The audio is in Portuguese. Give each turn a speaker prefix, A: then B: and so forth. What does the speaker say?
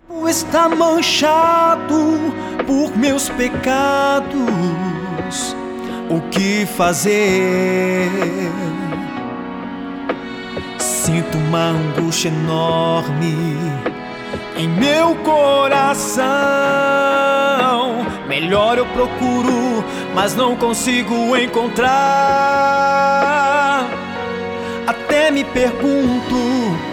A: Está manchado por meus pecados. O que fazer? Sinto uma angústia enorme em meu coração. Melhor eu procuro, mas não consigo encontrar. Até me pergunto